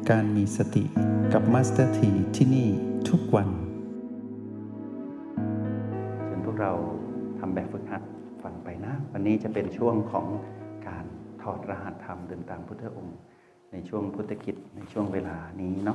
การมีสติกับมาสเตอร์ทีที่นี่ทุกวันเชิญพวกเราทำแบบฝึกหัดฟังไปนะวันนี้จะเป็นช่วงของการถอดรหัสธรรมเดินตามพุทธองค์ในช่วงพุทธกิจในช่วงเวลานี้เนาะ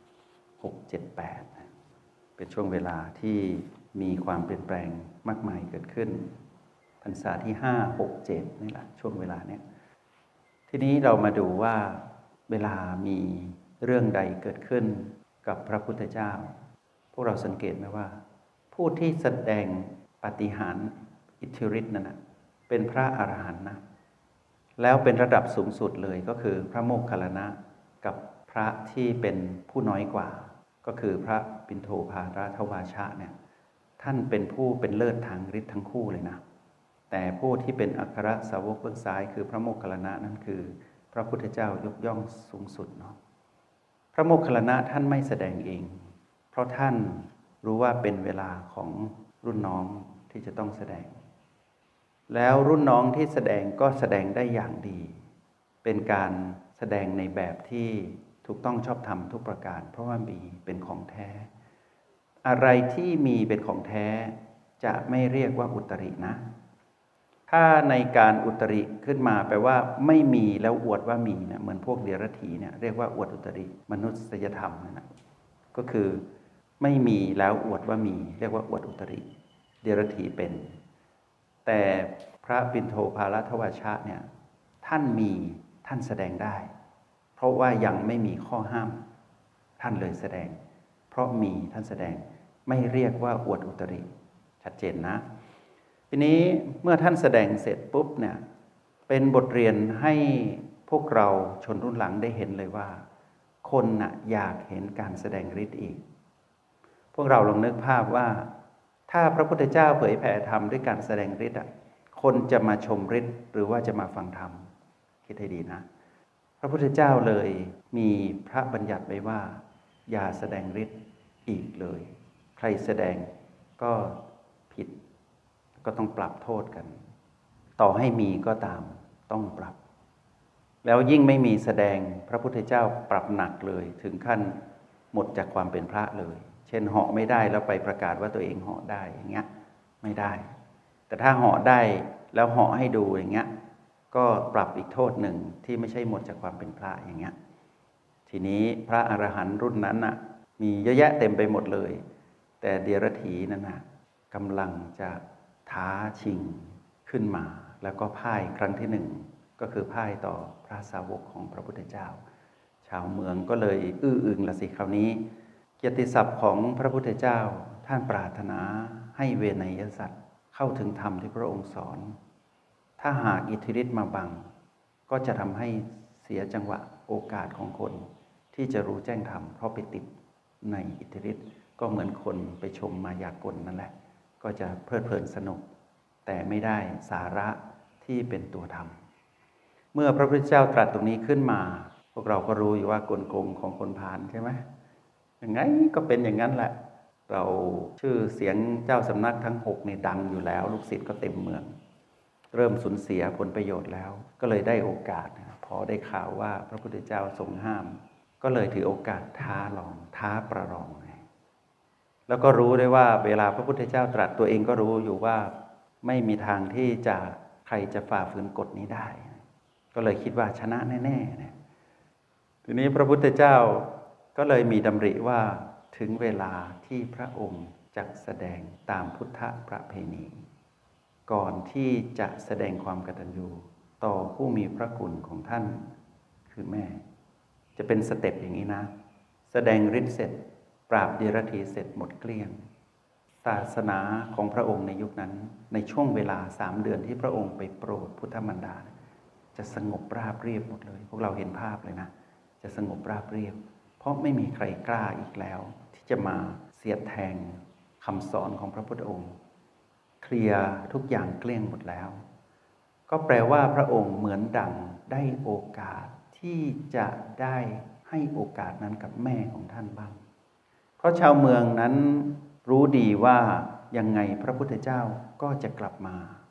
6-7-8เป็นช่วงเวลาที่มีความเปลี่ยนแปลงมากมายเกิดขึ้นพรรษาที่5-6-7นี่แหละช่วงเวลาเนี้ยทีนี้เรามาดูว่าเวลามีเรื่องใดเกิดขึ้นกับพระพุทธเจ้าพวกเราสังเกตไหมว่าผู้ที่แสดงปาฏิหาริย์อิทธิฤทธิ์นั่นนะเป็นพระอรหันต์นะแล้วเป็นระดับสูงสุดเลยก็คือพระโมคคัลลานะกับพระที่เป็นผู้น้อยกว่าก็คือพระปิณโฑภาราทวาชะเนี่ยท่านเป็นผู้เป็นเลิศทางฤทธิ์ทั้งคู่เลยนะแต่ผู้ที่เป็นอัครสาวกเบื้องซ้ายคือพระโมคคัลลานะนั่นคือพระพุทธเจ้ายกย่องสูงสุดเนาะพระโมคคัลลานะท่านไม่แสดงเองเพราะท่านรู้ว่าเป็นเวลาของรุ่นน้องที่จะต้องแสดงแล้วรุ่นน้องที่แสดงก็แสดงได้อย่างดีเป็นการแสดงในแบบที่ถูกต้องชอบธรรมทุกประการเพราะว่ามีเป็นของแท้อะไรที่มีเป็นของแท้จะไม่เรียกว่าอุตรินะถ้าในการอุตริขึ้นมาแปลว่าไม่มีแล้วอวดว่ามีเนี่ยเหมือนพวกเดรัจฉีเนี่ยเรียกว่าอวดอุตริมนุษยธรรมนะก็คือไม่มีแล้วอวดว่ามีเรียกว่าอวดอุตริเดรัจฉีเป็นแต่พระปิณโฑภาราทวาชะเนี่ยท่านมีท่านแสดงได้เพราะว่ายังไม่มีข้อห้ามท่านเลยแสดงเพราะมีท่านแสดงไม่เรียกว่าอวดอุตริชัดเจนนะทีนี้เมื่อท่านแสดงเสร็จปุ๊บเนี่ยเป็นบทเรียนให้พวกเราชนรุ่นหลังได้เห็นเลยว่าคนน่ะอยากเห็นการแสดงฤทธิ์อีกพวกเราลองนึกภาพว่าถ้าพระพุทธเจ้าเผยแผ่ธรรมด้วยการแสดงฤทธิ์คนจะมาชมฤทธิ์หรือว่าจะมาฟังธรรมคิดให้ดีนะพระพุทธเจ้าเลยมีพระบัญญัติไว้ว่าอย่าแสดงฤทธิ์อีกเลยใครแสดงก็ผิดก็ต้องปรับโทษกันต่อให้มีก็ตามต้องปรับแล้วยิ่งไม่มีแสดงพระพุทธเจ้าปรับหนักเลยถึงขั้นหมดจากความเป็นพระเลยเช่นเหาะไม่ได้แล้วไปประกาศว่าตัวเองเหาะได้อย่างเงี้ยไม่ได้แต่ถ้าเหาะได้แล้วเหาะให้ดูอย่างเงี้ยก็ปรับอีกโทษหนึ่งที่ไม่ใช่หมดจากความเป็นพระอย่างเงี้ยทีนี้พระอรหันต์รุ่นนั้นน่ะมีเยอะแยะเต็มไปหมดเลยแต่เดรัจฉีนั่นน่ะกำลังจะท้าชิงขึ้นมาแล้วก็พ่ายครั้งที่หนึ่งก็คือพ่ายต่อพระสาวกของพระพุทธเจ้าชาวเมืองก็เลยอื้ออึงละสิคราวนี้เกียรติศัพท์ของพระพุทธเจ้าท่านปรารถนาให้เวไนยสัตว์เข้าถึงธรรมที่พระองค์สอนถ้าหากอิทธิฤทธิ์มาบังก็จะทำให้เสียจังหวะโอกาสของคนที่จะรู้แจ้งธรรมเพราะไปติดในอิทธิฤทธิ์ก็เหมือนคนไปชมมายากลนั่นแหละก็จะเพลิดเพลินสนุกแต่ไม่ได้สาระที่เป็นตัวธรรมเมื่อพระพุทธเจ้าตรัสตรงนี้ขึ้นมาพวกเราก็รู้อยู่ว่ากลโกงของคนพาลใช่ไหมยังไงก็เป็นอย่างนั้นแหละเราชื่อเสียงเจ้าสำนักทั้ง6นี่ดังอยู่แล้วลูกศิษย์ก็เต็มเมืองเริ่มสูญเสียผลประโยชน์แล้วก็เลยได้โอกาสพอได้ข่าวว่าพระพุทธเจ้าทรงห้ามก็เลยถือโอกาสท้าลองท้าประลองแล้วก็รู้ได้ว่าเวลาพระพุทธเจ้าตรัสตัวเองก็รู้อยู่ว่าไม่มีทางที่จะใครจะฝ่าฝืนกฎนี้ได้ก็เลยคิดว่าชนะแน่ๆทีนี้พระพุทธเจ้าก็เลยมีดำริว่าถึงเวลาที่พระองค์จะแสดงตามพุทธประเพณีก่อนที่จะแสดงความกตัญญูต่อผู้มีพระคุณของท่านคือแม่จะเป็นสเต็ปอย่างนี้นะแสดงฤทธิ์เสร็จปราบเดรัจฉีเสร็จหมดเกลี้ยงศาสนาของพระองค์ในยุคนั้นในช่วงเวลา3 เดือนที่พระองค์ไปโปรดพุทธมารดาจะสงบราบเรียบหมดเลยพวกเราเห็นภาพเลยนะจะสงบราบเรียบเพราะไม่มีใครกล้าอีกแล้วที่จะมาเสียดแทงคำสอนของพระพุทธองค์เคลียร์ทุกอย่างเกลี้ยงหมดแล้วก็แปลว่าพระองค์เหมือนดังได้โอกาสที่จะได้ให้โอกาสนั้นกับแม่ของท่านบ้างเพราะชาวเมืองนั้นรู้ดีว่ายังไงพระพุทธเจ้าก็จะกลับมา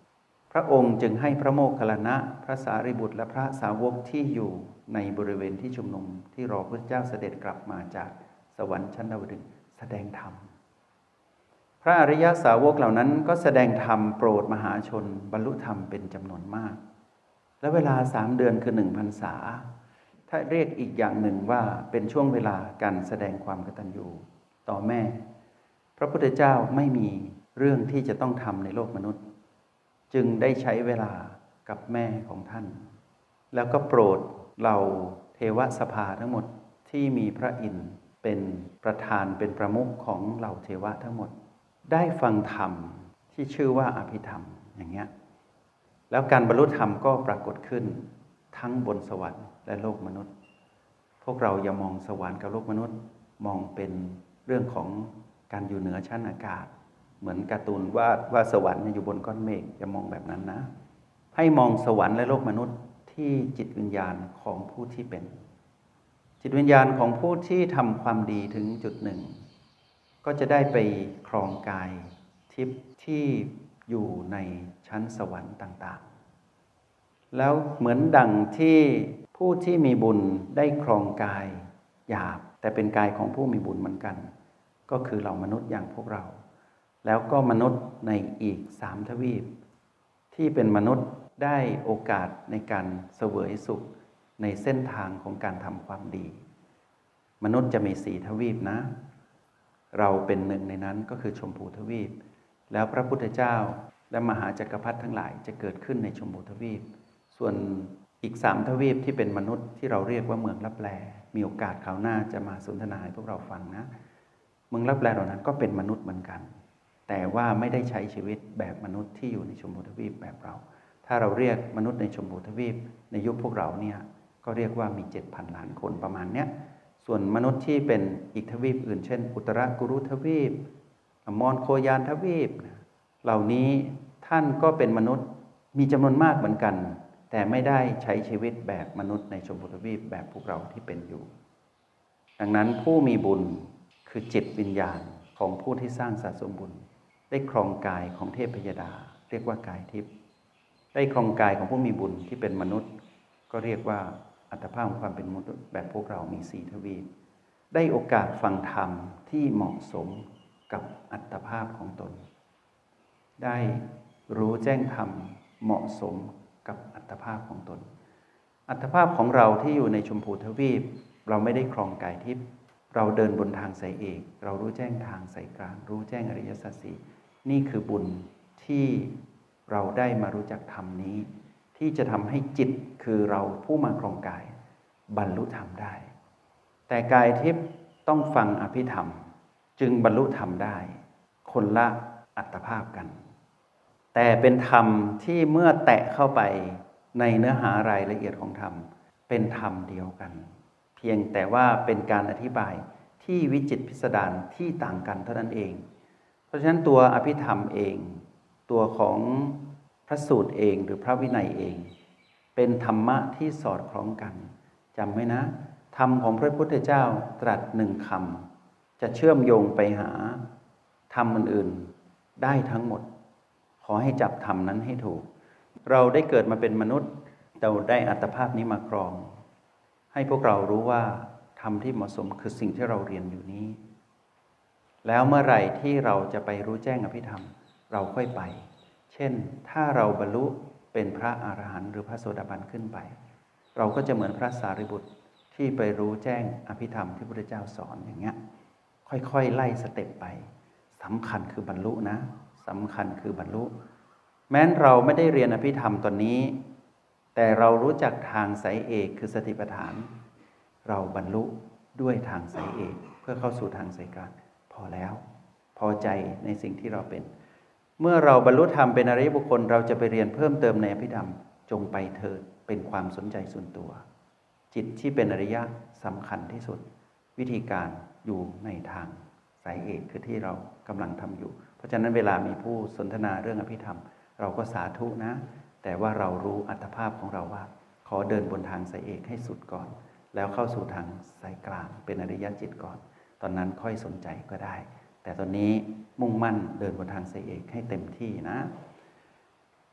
พระองค์จึงให้พระโมคคัลลานะพระสารีบุตรและพระสาวกที่อยู่ในบริเวณที่ชุมนุมที่รอพระเจ้าเสด็จกลับมาจากสวรรค์ชั้นดาวดึงส์แสดงธรรมพระอริยสาวกเหล่านั้นก็แสดงธรรมโปรดมหาชนบรรลุธรรมเป็นจำนวนมากและเวลา3 เดือนคือ1 พรรษาถ้าเรียกอีกอย่างหนึ่งว่าเป็นช่วงเวลาการแสดงความกตัญญูต่อแม่พระพุทธเจ้าไม่มีเรื่องที่จะต้องทำในโลกมนุษย์จึงได้ใช้เวลากับแม่ของท่านแล้วก็โปรดเราเทวสภาทั้งหมดที่มีพระอินทร์เป็นประธานเป็นประมุขของเหล่าเทวะทั้งหมดได้ฟังธรรมที่ชื่อว่าอภิธรรมอย่างเงี้ยแล้วการบรรลุธรรมก็ปรากฏขึ้นทั้งบนสวรรค์และโลกมนุษย์พวกเราอย่ามองสวรรค์กับโลกมนุษย์มองเป็นเรื่องของการอยู่เหนือชั้นอากาศเหมือนการ์ตูนว่าสวรรค์อยู่บนก้อนเมฆอย่ามองแบบนั้นนะให้มองสวรรค์และโลกมนุษย์ที่จิตวิญญาณของผู้ที่เป็นจิตวิญญาณของผู้ที่ทำความดีถึงจุดหนึ่งก็จะได้ไปครองกายทิพย์ที่อยู่ในชั้นสวรรค์ต่างๆแล้วเหมือนดังที่ผู้ที่มีบุญได้ครองกายหยาบแต่เป็นกายของผู้มีบุญเหมือนกันก็คือเหล่ามนุษย์อย่างพวกเราแล้วก็มนุษย์ในอีก3 ทวีปที่เป็นมนุษย์ได้โอกาสในการเสวยสุขในเส้นทางของการทำความดีมนุษย์จะมี4 ทวีปนะเราเป็นหนึ่งในนั้นก็คือชมพูทวีปแล้วพระพุทธเจ้าและมหาจักรพรรดิทั้งหลายจะเกิดขึ้นในชมพูทวีปส่วนอีก3 ทวีปที่เป็นมนุษย์ที่เราเรียกว่าเมืองลับแลมีโอกาสคราวหน้าจะมาสนทนาให้พวกเราฟังนะเมืองลับแลเหล่านั้นก็เป็นมนุษย์เหมือนกันแต่ว่าไม่ได้ใช้ชีวิตแบบมนุษย์ที่อยู่ในชมพูทวีปแบบเราถ้าเราเรียกมนุษย์ในชมพูทวีปในยุคพวกเราเนี่ยก็เรียกว่ามี 7,000 ล้านคนประมาณเนี้ยส่วนมนุษย์ที่เป็นอีกทวีปอื่นเช่นอุตรกุรุทวีปมอญโคยานทวีปเหล่านี้ท่านก็เป็นมนุษย์มีจำนวนมากเหมือนกันแต่ไม่ได้ใช้ชีวิตแบบมนุษย์ในชมพูทวีปแบบพวกเราที่เป็นอยู่ดังนั้นผู้มีบุญคือจิตวิญญาณของผู้ที่สร้างสะสมบุญได้ครองกายของเทพพยดาเรียกว่ากายทิพย์ได้ครองกายของผู้มีบุญที่เป็นมนุษย์ก็เรียกว่าอัตภาพของความเป็นมนุษย์แบบพวกเรามี4 ทวีปได้โอกาสฟังธรรมที่เหมาะสมกับอัตภาพของตนได้รู้แจ้งธรรมเหมาะสมกับอัตภาพของตนอัตภาพของเราที่อยู่ในชมพูทวีปเราไม่ได้ครองกายทิพย์เราเดินบนทางสายเอกเรารู้แจ้งทางสายกลางรู้แจ้งอริยสัจสี่นี่คือบุญที่เราได้มารู้จักธรรมนี้ที่จะทำให้จิตคือเราผู้มาครองกายบรรลุธรรมได้แต่กายทิพย์ต้องฟังอภิธรรมจึงบรรลุธรรมได้คนละอัตภาพกันแต่เป็นธรรมที่เมื่อแตะเข้าไปในเนื้อหารายละเอียดของธรรมเป็นธรรมเดียวกันเพียงแต่ว่าเป็นการอธิบายที่วิจิตรพิสดารที่ต่างกันเท่านั้นเองเพราะฉะนั้นตัวอภิธรรมเองตัวของพระสูตรเองหรือพระวินัยเองเป็นธรรมะที่สอดคล้องกันจำไว้นะธรรมของพระพุทธเจ้าตรัส1 คำจะเชื่อมโยงไปหาธรรมอื่นๆได้ทั้งหมดขอให้จับธรรมนั้นให้ถูกเราได้เกิดมาเป็นมนุษย์เราได้อัตภาพนี้มาครองให้พวกเรารู้ว่าธรรมที่เหมาะสมคือสิ่งที่เราเรียนอยู่นี้แล้วเมื่อไหร่ที่เราจะไปรู้แจ้งอภิธรรมเราค่อยไปเช่นถ้าเราบรรลุเป็นพระอรหันต์หรือพระโสดาบันขึ้นไปเราก็จะเหมือนพระสารีบุตรที่ไปรู้แจ้งอภิธรรมที่พระพุทธเจ้าสอนอย่างเงี้ยค่อยๆไล่สเต็ปไปสำคัญคือบรรลุนะสำคัญคือบรรลุแม้นเราไม่ได้เรียนอภิธรรมตอนนี้แต่เรารู้จักทางสายเอกคือสติปัฏฐานเราบรรลุด้วยทางสายเอกเพื่อเข้าสู่ทางสายกลางพอแล้วพอใจในสิ่งที่เราเป็นเมื่อเราบรรลุธรรมเป็นอริยบุคคลเราจะไปเรียนเพิ่มเติมในอภิธรรมจงไปเถิดเป็นความสนใจส่วนตัวจิตที่เป็นอริยะสำคัญที่สุดวิธีการอยู่ในทางสายเอกคือที่เรากำลังทำอยู่เพราะฉะนั้นเวลามีผู้สนทนาเรื่องอภิธรรมเราก็สาธุนะแต่ว่าเรารู้อัตภาพของเราว่าขอเดินบนทางสายเอกให้สุดก่อนแล้วเข้าสู่ทางสายกลางเป็นอริยจิตก่อนตอนนั้นค่อยสนใจก็ได้แต่ตอนนี้มุ่งมั่นเดินบนทางสายเอกให้เต็มที่นะ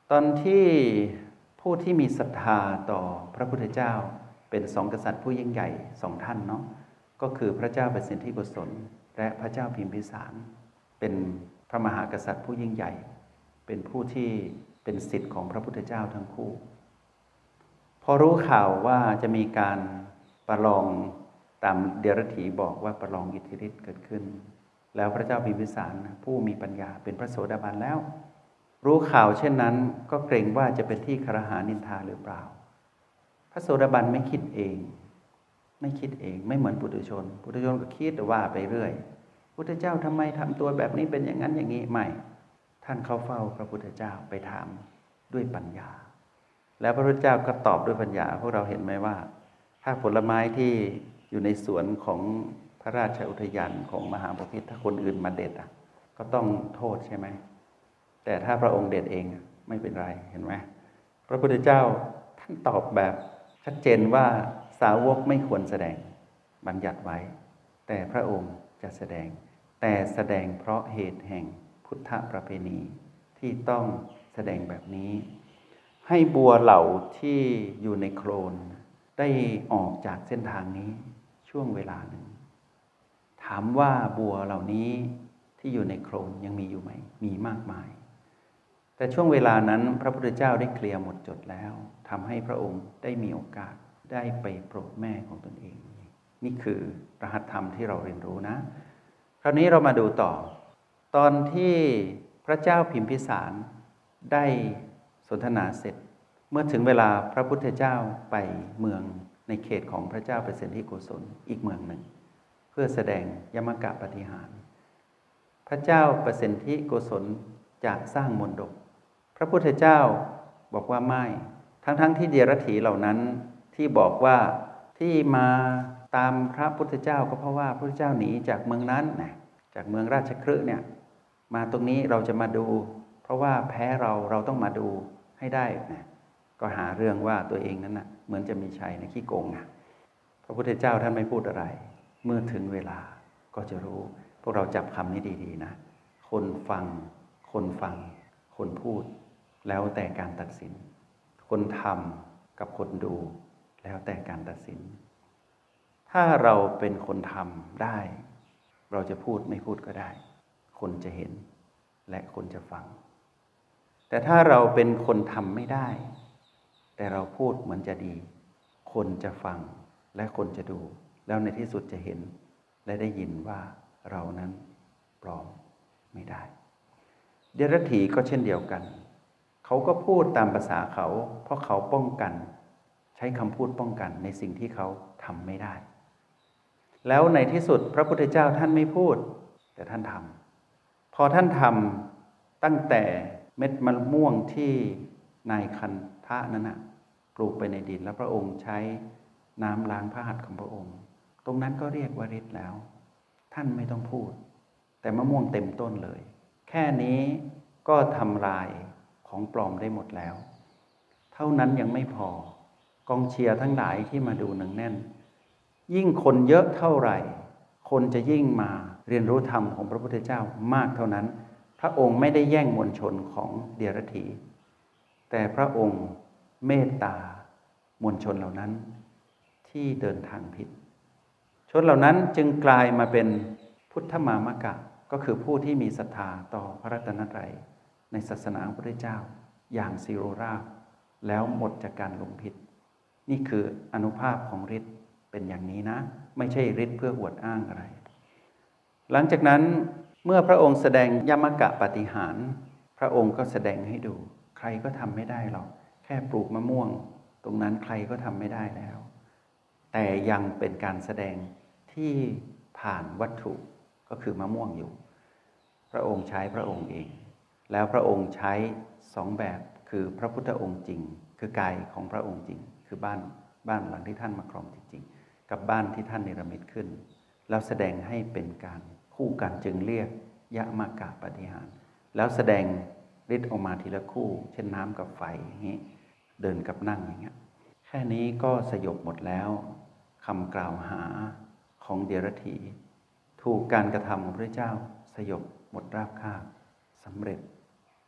ตอนที่ผู้ที่มีศรัทธาต่อพระพุทธเจ้าเป็นสองกษัตริย์ผู้ยิ่งใหญ่สองท่านเนาะก็คือพระเจ้าประสิทธิโกศลและพระเจ้าพิมพิสารเป็นพระมหากษัตริย์ผู้ยิ่งใหญ่เป็นผู้ที่เป็นศิษย์ของพระพุทธเจ้าทั้งคู่พอรู้ข่าวว่าจะมีการประลองตามเดรัจฉีบอกว่าประลองอิทธิฤทธิ์เกิดขึ้นแล้วพระเจ้าพิมพิสารผู้มีปัญญาเป็นพระโสดาบันแล้วรู้ข่าวเช่นนั้นก็เกรงว่าจะเป็นที่ครหานินทาหรือเปล่าพระโสดาบันไม่คิดเองไม่เหมือนปุถุชนก็คิดแต่ว่าไปเรื่อยพุทธเจ้าทำไมทำตัวแบบนี้เป็นอย่างนั้นอย่างนี้ไม่ท่านเข้าเฝ้าพระพุทธเจ้าไปถามด้วยปัญญาแล้วพระพุทธเจ้าก็ตอบด้วยปัญญาพวกเราเห็นไหมว่าถ้าผลไม้ที่อยู่ในสวนของพระราชอุทยานของมหาบพิตรถ้าคนอื่นมาเด็ดก็ต้องโทษใช่ไหมแต่ถ้าพระองค์เด็ดเองไม่เป็นไรเห็นไหมพระพุทธเจ้าท่านตอบแบบชัดเจนว่าสาวกไม่ควรแสดงบัญญัติไว้แต่พระองค์จะแสดงแต่แสดงเพราะเหตุแห่งพุทธประเพณีที่ต้องแสดงแบบนี้ให้บัวเหล่าที่อยู่ในโคลนได้ออกจากเส้นทางนี้ช่วงเวลาหนึ่งถามว่าบัวเหล่านี้ที่อยู่ในโคลนยังมีอยู่ไหมมีมากมายแต่ช่วงเวลานั้นพระพุทธเจ้าได้เคลียร์หมดจดแล้วทำให้พระองค์ได้มีโอกาสได้ไปโปรดแม่ของตนเองนี่คือรหัสธรรมที่เราเรียนรู้นะคราวนี้เรามาดูต่อตอนที่พระเจ้าพิมพิสารได้สนทนาเสร็จเมื่อถึงเวลาพระพุทธเจ้าไปเมืองในเขตของพระเจ้าประสิทธิโกศลอีกเมืองหนึ่งเพื่อแสดงยมกะปาฏิหาริย์พระเจ้าประสิทธิโกศลจะสร้างมณฑปพระพุทธเจ้าบอกว่าไม่ทั้งที่เดรัจฉีเหล่านั้นที่บอกว่าที่มาตามพระพุทธเจ้าก็เพราะว่าพระพุทธเจ้าหนีจากเมืองนั้นจากเมืองราชคฤห์เนี่ยมาตรงนี้เราจะมาดูเพราะว่าแพ้เราต้องมาดูให้ได้ก็หาเรื่องว่าตัวเองนั้นเหมือนจะมีชัยในขี้โกงพระพุทธเจ้าท่านไม่พูดอะไรเมื่อถึงเวลาก็จะรู้พวกเราจับคำนี้ดีๆนะคนฟังคนพูดแล้วแต่การตัดสินคนทำกับคนดูแล้วแต่การตัดสินถ้าเราเป็นคนทำได้เราจะพูดไม่พูดก็ได้คนจะเห็นและคนจะฟังแต่ถ้าเราเป็นคนทำไม่ได้แต่เราพูดเหมือนจะดีคนจะฟังและคนจะดูแล้วในที่สุดจะเห็นและได้ยินว่าเรานั้นปลอมไม่ได้เดรัจฉีก็เช่นเดียวกันเขาก็พูดตามภาษาเขาเพราะเขาป้องกันใช้คำพูดป้องกันในสิ่งที่เขาทำไม่ได้แล้วในที่สุดพระพุทธเจ้าท่านไม่พูดแต่ท่านทำพอท่านทำตั้งแต่เม็ดมะม่วงที่นายคันทะนั้นปลูกไปในดินแล้วพระองค์ใช้น้ำล้างพระหัตถ์ของพระองค์ตรงนั้นก็เรียกว่าฤทธิ์แล้วท่านไม่ต้องพูดแต่มะม่วงเต็มต้นเลยแค่นี้ก็ทำลายของปลอมได้หมดแล้วเท่านั้นยังไม่พอกองเชียร์ทั้งหลายที่มาดูหนังแน่นยิ่งคนเยอะเท่าไหร่คนจะยิ่งมาเรียนรู้ธรรมของพระพุทธเจ้ามากเท่านั้นพระองค์ไม่ได้แย่งมวลชนของเดรัจฉีแต่พระองค์เมตตามวลชนเหล่านั้นที่เดินทางผิดชนเหล่านั้นจึงกลายมาเป็นพุทธมามกะก็คือผู้ที่มีศรัทธาต่อพระรัตนตรัยในศาสนาของพระพุทธเจ้าอย่างสิโรราบแล้วหมดจากการหลงผิดนี่คืออานุภาพของฤทธิ์เป็นอย่างนี้นะไม่ใช่ฤทธิ์เพื่ออวดอ้างอะไรหลังจากนั้นเมื่อพระองค์แสดงยมกะปาฏิหาริย์พระองค์ก็แสดงให้ดูใครก็ทำไม่ได้หรอกแค่ปลูกมะม่วงตรงนั้นใครก็ทำไม่ได้แล้วแต่ยังเป็นการแสดงที่ผ่านวัตถุก็คือมะม่วงอยู่พระองค์ใช้พระองค์เองแล้วพระองค์ใช้สองแบบคือพระพุทธองค์จริงคือกายของพระองค์จริงคือบ้านหลังที่ท่านมาครองจริงๆกับบ้านที่ท่านเนรมิตขึ้นแล้วแสดงให้เป็นการคู่กันจึงเรียกยมกะปาฏิหาริย์แล้วแสดงฤทธิ์ออกมาทีละคู่เช่นน้ำกับไฟอย่างนี้เดินกับนั่งอย่างเงี้ยแค่นี้ก็สยบหมดแล้วคำกล่าวหาของเดรัจฉีถูกการกระทำของพระเจ้าสยบหมดราบคาบสำเร็จ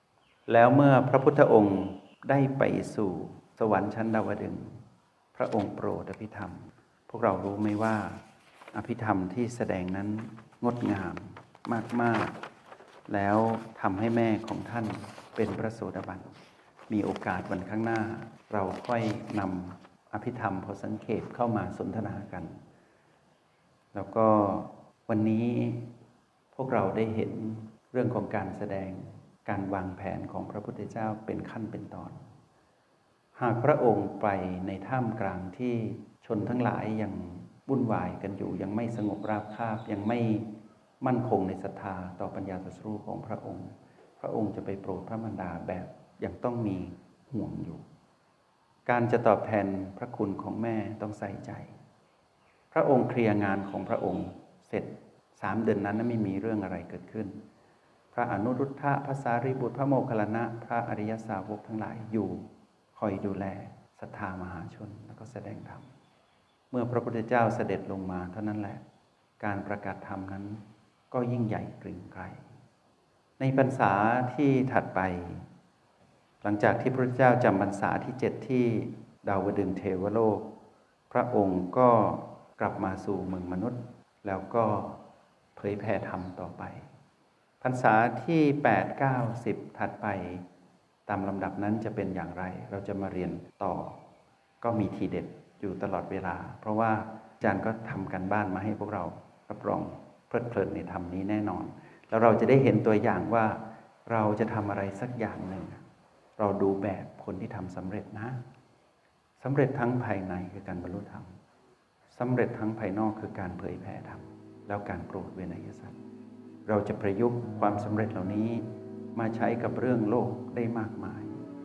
แล้วเมื่อพระพุทธองค์ได้ไปสู่สวรรค์ชั้นดาวดึงส์พระองค์โปรดอภิธรรมพวกเรารู้ไหมว่าอภิธรรมที่แสดงนั้นงดงามมากๆแล้วทำให้แม่ของท่านเป็นพระโสดาบันมีโอกาสวันข้างหน้าเราค่อยนำอภิธรรมพอสังเขปเข้ามาสนทนากันแล้วก็วันนี้พวกเราได้เห็นเรื่องของการแสดงการวางแผนของพระพุทธเจ้าเป็นขั้นเป็นตอนหากพระองค์ไปในท่ามกลางที่ชนทั้งหลายยังวุ่นวายกันอยู่ยังไม่สงบราบคาบยังไม่มั่นคงในศรัทธาต่อปัญญาตรัสรู้ของพระองค์พระองค์จะไปโปรดพระมารดาแบบยังต้องมีห่วงอยู่การจะตอบแทนพระคุณของแม่ต้องใส่ใจพระองค์เคลียร์งานของพระองค์เสร็จ3 เดือนนั้นไม่มีเรื่องอะไรเกิดขึ้นพระอนุรุทธะพระสารีบุตรพระโมคคัลลานะพระอริยสาวกทั้งหลายอยู่คอยดูแลศรัทธามหาชนแล้วก็แสดงธรรมเมื่อพระพุทธเจ้าเสด็จลงมาเท่านั้นแหละการประกาศธรรมนั้นก็ยิ่งใหญ่เกรียงไกรในพรรษาที่ถัดไปหลังจากที่พระพุทธเจ้าจำพรรษาที่7ที่ดาวดึงส์เทวโลกพระองค์ก็กลับมาสู่เมืองมนุษย์แล้วก็เผยแผ่ธรรมต่อไปพรรษาที่8 9 10ถัดไปตามลำดับนั้นจะเป็นอย่างไรเราจะมาเรียนต่อก็มีทีเด็ดอยู่ตลอดเวลาเพราะว่าอาจารย์ก็ทำการบ้านมาให้พวกเรารับรองเพลิดเพลินในธรรมนี้แน่นอนแล้วเราจะได้เห็นตัวอย่างว่าเราจะทำอะไรสักอย่างหนึ่งเราดูแบบคนที่ทำสำเร็จนะสำเร็จทั้งภายในคือการบรรลุธรรมสำเร็จทั้งภายนอกคือการเผยแผ่ธรรมแล้วการโปรดเวนยสัตว์เราจะประยุกต์ความสำเร็จเหล่านี้มาใช้กับเรื่องโลกได้มากมาย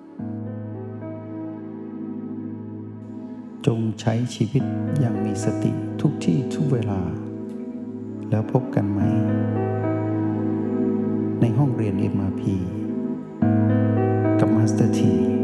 จงใช้ชีวิตอย่างมีสติทุกที่ทุกเวลาแล้วพบกันไหมในห้องเรียน MRP กับมาสเตอร์ที